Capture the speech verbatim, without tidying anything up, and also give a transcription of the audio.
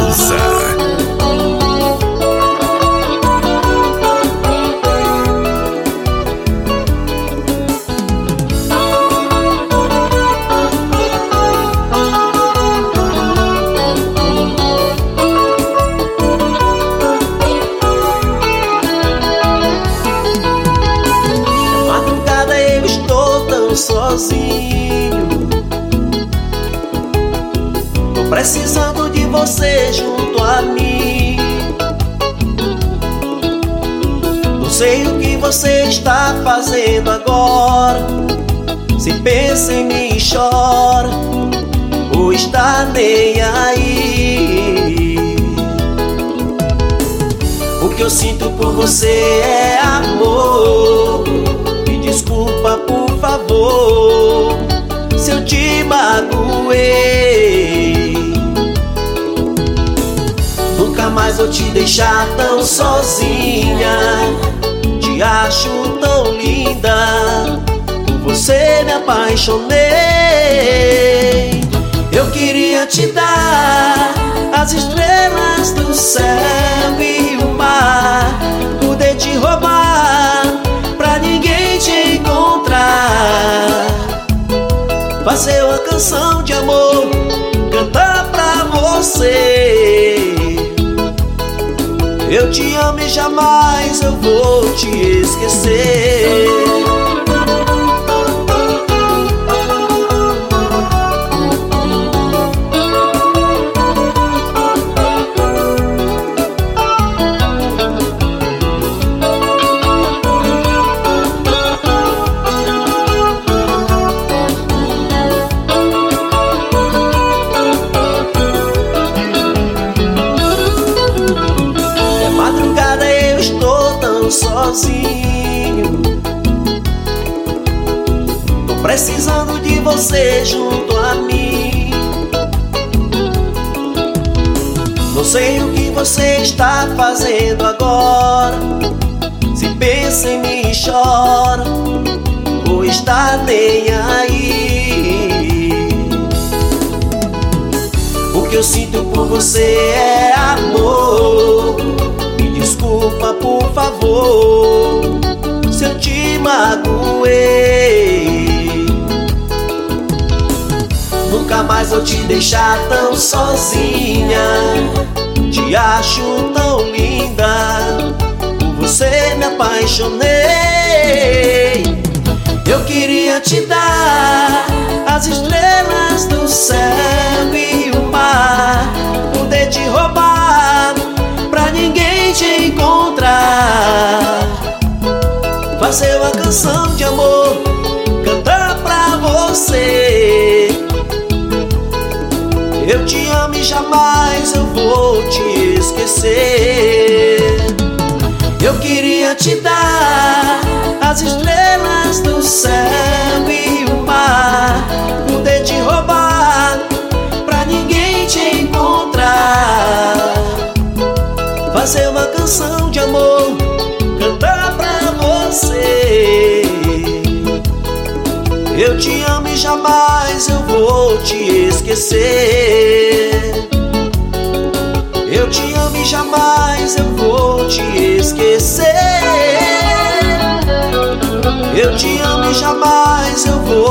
Souza. Sozinho, tô precisando de você junto a mim. Não sei o que você está fazendo agora, se pensa em mim e chora, ou está nem aí. O que eu sinto por você é amor. Desculpa, por favor, se eu te magoei. Nunca mais vou te deixar tão sozinha. Te acho tão linda, por você me apaixonei. Eu queria te dar as estrelas do céu e o mar, poder te roubar pra ninguém te encontrar, fazer uma canção de amor, cantar pra você. Eu te amo e jamais eu vou te esquecer. Sozinho, tô precisando de você junto a mim. Não sei o que você está fazendo agora, se pensa em mim e chora, ou está nem aí. O que eu sinto por você é amor. Desculpa, por favor, se eu te magoei. Nunca mais vou te deixar tão sozinha. Te acho tão linda, por você me apaixonei. Eu queria te dar as estrelas do céu e o mar, poder te roubar pra ninguém te encontrar, fazer uma canção de amor, cantar pra você. Eu te amo e jamais eu vou te esquecer. Eu queria te dar as estrelas do céu e o mar, poder te roubar pra ninguém te encontrar, fazer uma canção de amor, cantar pra você. Eu te amo e jamais eu vou te esquecer. Eu te amo e jamais eu vou te esquecer. Eu te amo e jamais eu vou